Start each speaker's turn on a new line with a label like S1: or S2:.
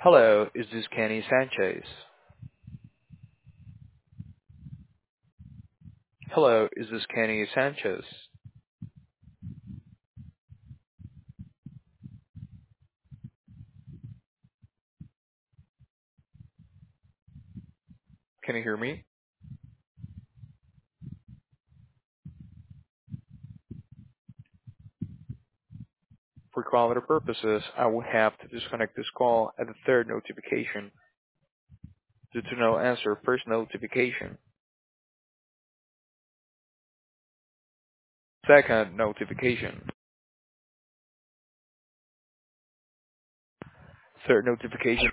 S1: Hello, is this Kenny Sanchez? Hello, is this Kenny Sanchez? Can you hear me? For quality purposes, I will have to disconnect this call at the third notification. Due to no answer, first notification. Second notification. Third notification.